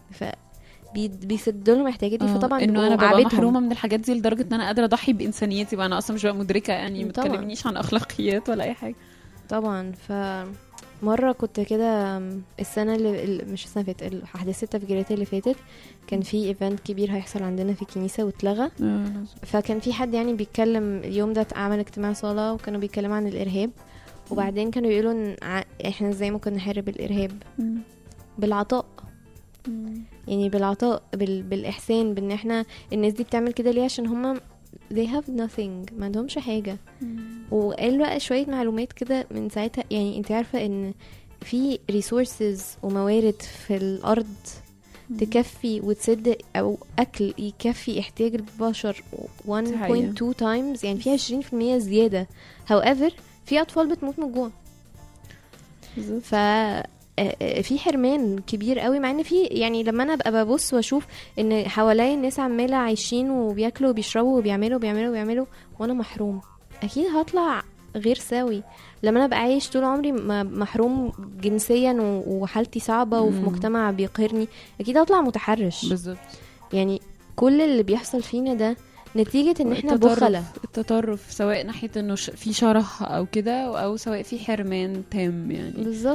بيسدوا لهم احتياجاتي. فطبعا انه انا ببقى محرومه من الحاجات دي لدرجه ان انا قادره اضحي بانسانيتي، وانا اصلا مش بقى مدركه يعني. ما تكلمنيش عن اخلاقيات ولا اي حاجه طبعا. مره كنت كده السنه اللي مش السنه اللي فاتت، احداث التفجيرات اللي فاتت، كان في ايفنت كبير هيحصل عندنا في الكنيسه واتلغى. فكان في حد يعني بيتكلم اليوم ده، عمل اجتماع صلاه وكانوا بيتكلموا عن الارهاب، وبعدين كانوا يقولوا ان احنا ازاي ممكن نحارب الارهاب بالعطاء. يعني بالعطاء، بالإحسان، بان احنا الناس دي بتعمل كده ليه؟ عشان هما they have nothing، ما عندهمش حاجة. وقال بقى شوية معلومات كده من ساعتها. يعني انت عارفة ان في resources وموارد في الأرض تكفي وتسد او اكل يكفي احتياج البشر 1.2 تايمز، يعني فيها 20% زياده. however في اطفال بتموت من الجوع. ف في حرمان كبير قوي، مع ان في يعني لما انا ابقى ببص واشوف ان حواليا الناس عماله عايشين وبياكلوا وبيشربوا وبيعملوا وانا محروم، اكيد هطلع غير سوي. لما انا ابقى عايش طول عمري محروم جنسيا وحالتي صعبه وفي مجتمع بيقهرني، اكيد هطلع متحرش. بالظبط. يعني كل اللي بيحصل فينا ده نتيجة ان احنا بخلة. التطرف سواء ناحية انه في شره او كده، او سواء في حرمان تام يعني. بالظبط.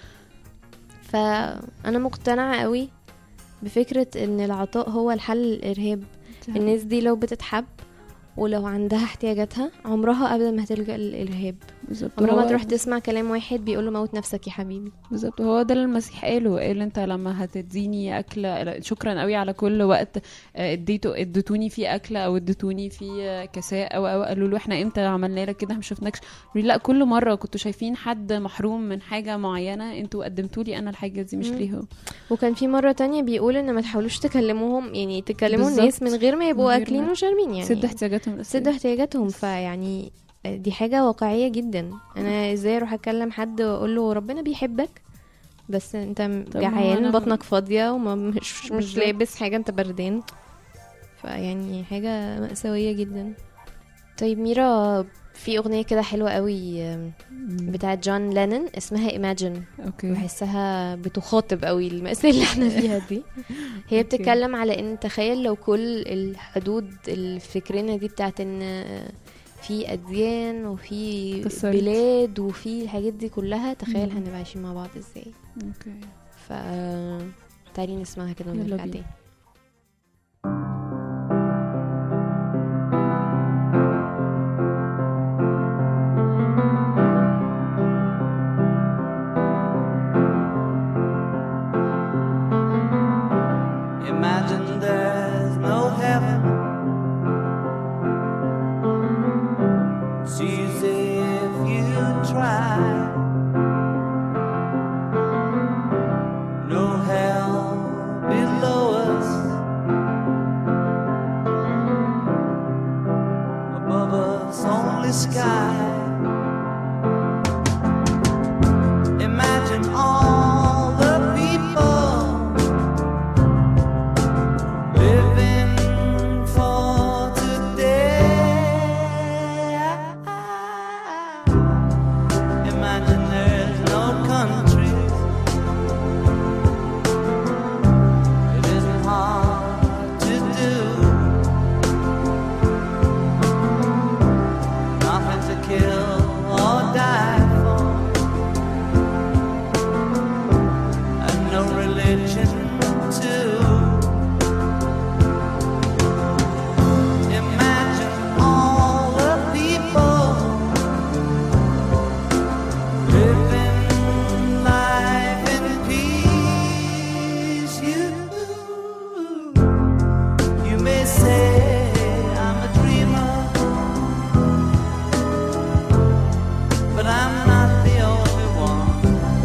فانا مقتنعة قوي بفكرة ان العطاء هو الحل للإرهاب. الناس دي لو بتتحب ولو عندها احتياجاتها عمرها ابدا ما هتلجأ للإرهاب. عمرها ما تروح تسمع كلام واحد بيقوله موت نفسك يا حبيبي. بالظبط. هو ده اللي المسيح قال انت لما هتديني اكل شكرا قوي على كل وقت اديتوني فيه اكل او اديتوني فيه كساء او قالوا له احنا امتى عملنا لك كده ما شفناكش. لا، كل مره كنتوا شايفين حد محروم من حاجه معينه انتوا قدمتوا لي انا الحاجه دي مش ليهم. وكان في مره تانية بيقول ان ما تحاولوش تكلموهم، يعني تكلموا الناس من غير ما يبقوا اكلين وشاربين، يعني سد احتياجاتهم. فيعني دي حاجة واقعية جدا. انا ازاي اروح اكلم حد واقول له ربنا بيحبك بس انت جعان بطنك فاضية ومش لابس حاجة، انت بردان؟ فيعني حاجة مأساوية جدا. طيب ميرا، في اغنية كده حلوة قوي بتاعت جون لينن اسمها Imagine. بحسها بتخاطب قوي المأساة اللي احنا فيها دي. هي بتتكلم على ان تخيل لو كل الحدود الفكرية دي بتاعت ان في أديان وفي بلاد وفي الحاجات دي كلها، تخيل هنبقى عايشين مع بعض ازاي. تعالي نسمعها كده ونرجع تاني. Imagine there's no heaven. It's easy if you try. No hell below us. Above us only sky. Imagine all the people living for today. Imagine there's no countries. It isn't hard to do. Nothing to kill or die for, and no religion too. Imagine all the people living life in peace. You may say I'm a dreamer, but I'm not the only one.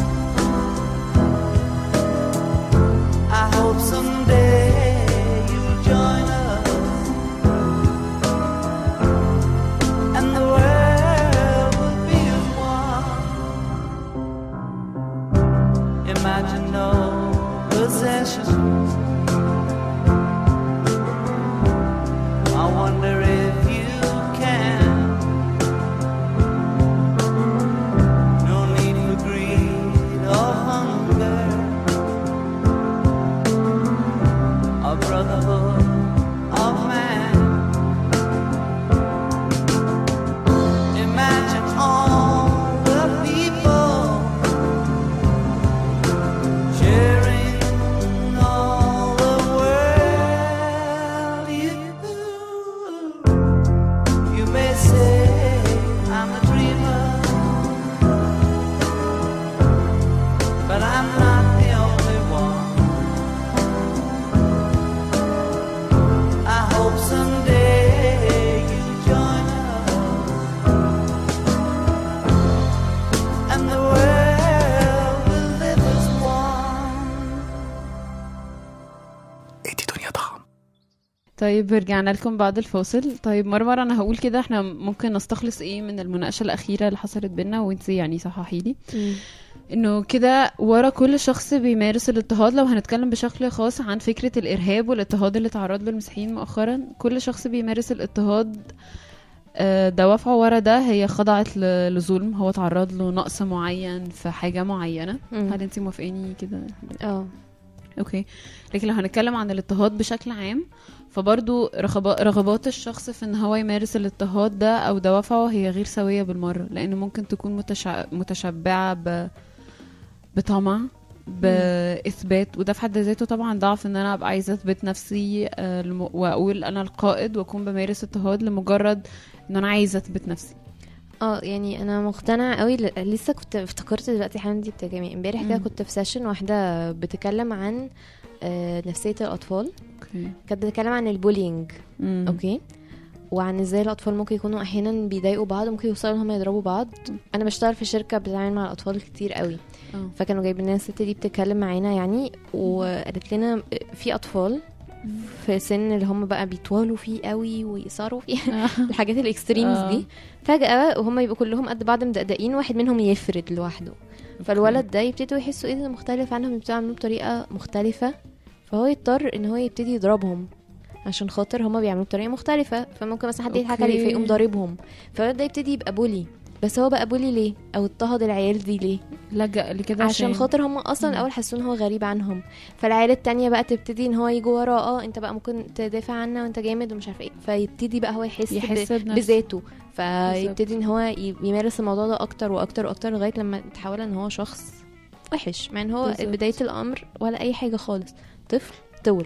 I hope someday you'll join us and the world will be as one. Imagine no possessions. I wonder if you can. No need for greed or hunger, a brotherhood of man. Imagine all the people sharing all the world. You may say I'm a dreamer, but I'm not the only one. I hope someday you'll join us and the world will live as one. طيب رجعنا لكم بعد الفاصل. طيب مرمر، انا هقول كده احنا ممكن نستخلص ايه من المناقشه الاخيره اللي حصلت بينا، وانت يعني صححي لي انه كده ورا كل شخص بيمارس الاضطهاد، لو هنتكلم بشكل خاص عن فكره الارهاب والاضطهاد اللي تعرض له المسيحيين مؤخرا، كل شخص بيمارس الاضطهاد دوافعه ورا ده هي خضعت لظلم، هو تعرض له نقص معين في حاجه معينه. هل انت موافقاني كده؟ اوكي. لكن لو هنتكلم عن الاضطهاد بشكل عام، فبرضو رغبات الشخص في ان هو يمارس الاضطهاد ده او دوافعه هي غير سوية بالمرة، لان ممكن تكون متشبعة بطمع، باثبات، وده في حد ذاته طبعا ضعف، ان انا ابقى عايزة اثبت نفسي واقول انا القائد واكون بمارس اضطهاد لمجرد ان انا عايزة اثبت نفسي. يعني انا مقتنعه قوي. لسه كنت افتكرت دلوقتي حاجه دي بتجميع امبارح كده، كنت في سيشن واحده بتتكلم عن نفسيه الاطفال. كانت بتتكلم عن البولينج. اوكي. وعن ازاي الاطفال ممكن يكونوا احيانا بيضايقوا بعض، ممكن يوصلوا ان هم يضربوا بعض. انا بشتغل في شركه بتتعامل مع الاطفال كتير قوي. فكانوا جايبين لنا الست دي بتتكلم معانا يعني، وقالت لنا في اطفال في سن اللي هم بقى بيطولوا فيه قوي ويصاروا فيه الحاجات الاكستريمز دي، فجأة وهم يبقوا كلهم قد بعض مدقدقين، واحد منهم يفرد لوحده، فالولد ده يبتدوا يحسوا ايه ده مختلف عنهم، يبتدوا يعملوا بطريقة مختلفة، فهو يضطر ان هو يبتدي يضربهم عشان خاطر هم بيعملوا بطريقة مختلفة. فممكن مثلا حد يضحك عليه فيقوم ضاربهم، فالولد ده يبتدي يبقى بولي. بس هو بقى بولي ليه او اضطهد العيال دي ليه؟ لجأ لكده عشان خاطر هم اصلا الاول حسوا ان هو غريب عنهم، فالعيال التانية بقى تبتدي ان هو يجوا وراه، انت بقى ممكن تدافع عنا وانت جامد ومش عارفه ايه، فيبتدي بقى هو يحس بذاته، فيبتدي ان هو يمارس الموضوع ده اكتر واكتر واكتر لغايه لما يتحول ان هو شخص وحش، مع ان هو بدايه الامر ولا اي حاجه خالص، طفل طول.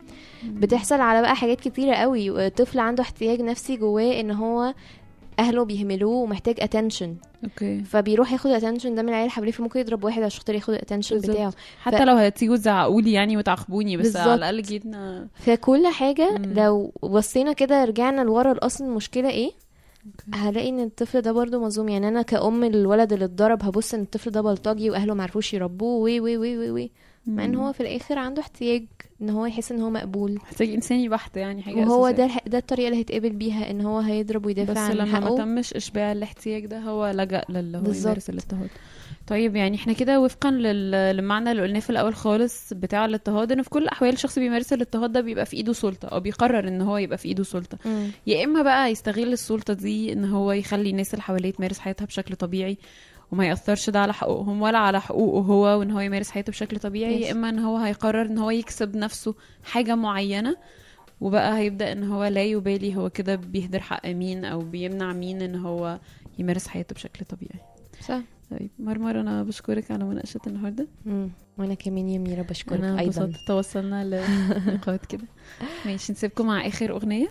بتحصل على بقى حاجات كتيره قوي. طفل عنده احتياج نفسي جواه ان هو اهله بيهملوه ومحتاج اتنشن، فبيروح ياخد اتنشن ده من العيال حواليه، فممكن يضرب واحد عشان خاطر ياخد الاتنشن بتاعه، حتى لو هتيجوا تزعقوا لي يعني وتعاقبوني، بس على الاقل جيتنا. فكل حاجه لو بصينا كده رجعنا لورا الاصل المشكله ايه، هلاقي ان الطفل ده برضو مظلوم. يعني انا كأم الولد اللي اتضرب هبص ان الطفل ده بلطجي واهله معرفوش يربوه وي وي وي وي وي، مع ان هو في الاخر عنده احتياج ان هو يحس ان هو مقبول، محتاج انساني بحت يعني، حاجه وهو أساسية. ده الطريقه اللي هيتقبل بيها ان هو هيضرب ويدافع عن حقه. بس لما ما تمش اشباع الاحتياج ده هو لجأ للي هو يمارس الاضطهاد. طيب يعني احنا كده وفقا للمعنى اللي قلناه في الاول خالص بتاع الاضطهاد، ان في كل الاحوال الشخص بيمارس الاضطهاد ده بيبقى في ايده سلطه، او بيقرر ان هو يبقى في ايده سلطه. يا اما بقى يستغل السلطه دي ان هو يخلي الناس اللي حواليه تمارس حياتها بشكل طبيعي وما يأثرش ده على حقوقهم ولا على حقوقه هو، وان هو يمارس حياته بشكل طبيعي. يا اما ان هو هيقرر ان هو يكسب نفسه حاجه معينه، وبقى هيبدأ ان هو لا يبالي هو كده بيهدر حق مين او بيمنع مين ان هو يمارس حياته بشكل طبيعي. صح. طيب مرمر، انا بشكرك على مناقشة النهارده. وانا كمان يا ميرا بشكرك انا ايضا. توصلنا لنقاط كده. ماشي، نسيبكم مع اخر اغنية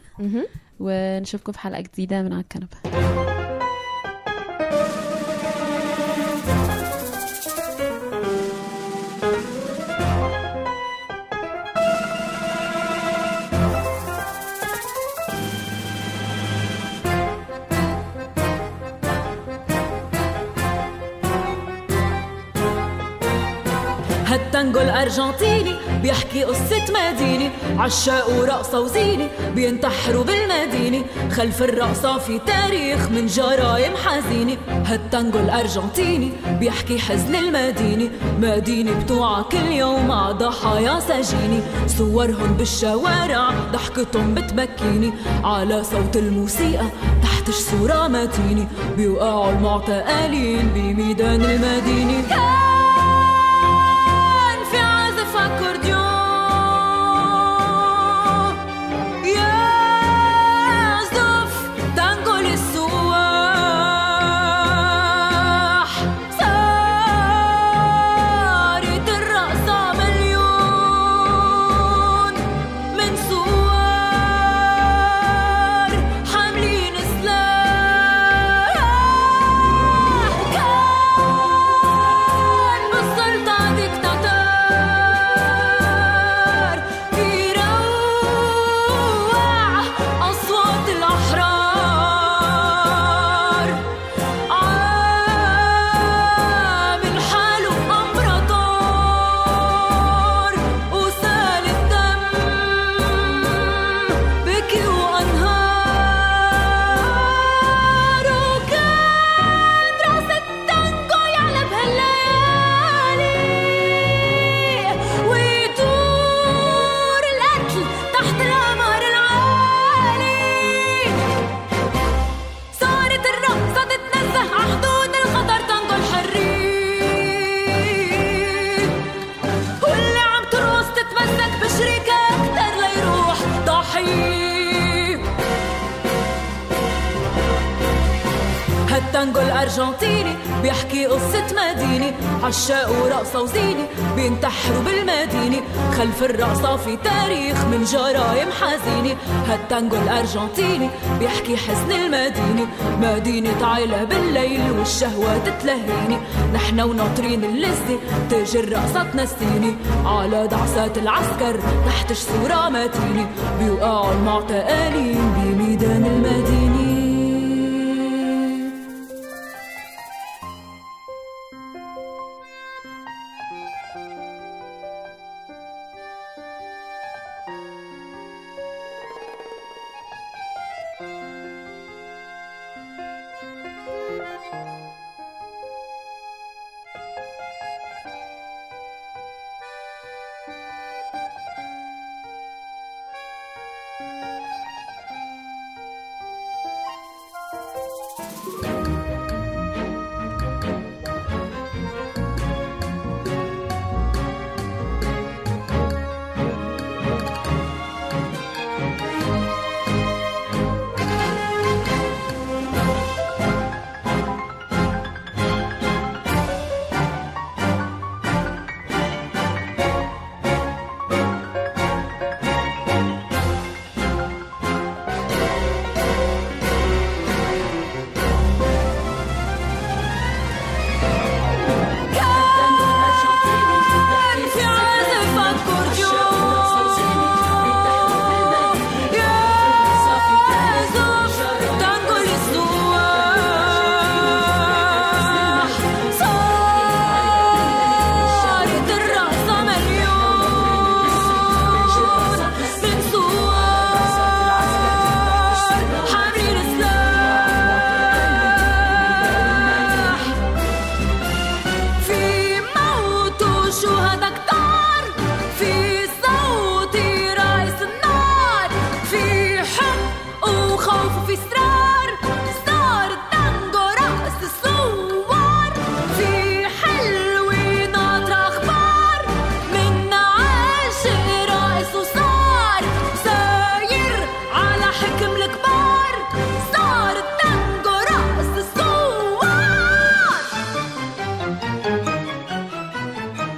ونشوفكم في حلقة جديدة من على الكنبة. هالتانجو الأرجنتيني بيحكي قصة مدينة، عشاق ورقصة وزينة بينتحروا بالمدينة، خلف الرقصة في تاريخ من جرايم حزينة. هالتانجو الأرجنتيني بيحكي حزن المدينة، مدينة بتوعى كل يوم مع ضحايا سجينة، صورهم بالشوارع ضحكتهم بتبكيني، على صوت الموسيقى تحت صورة متينة، بيوقعوا المعتقلين بميدان المدينة. الأرجنتيني بيحكي قصة مدينة عشاق ورقصة وزينة بينتحروا بالمدينة خلف الرقصة في تاريخ من جرايم حزينة هالتانجو الأرجنتيني بيحكي حزن المدينة مدينة عيلة بالليل والشهوات تلهيني نحنا وناطرين اللذة تيجي الرقصة تنسيني على دعسات العسكر تحت صورة متينة بيوقعوا المعتقلين بميدان المدينة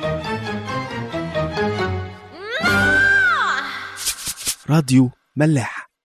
راديو ملاح.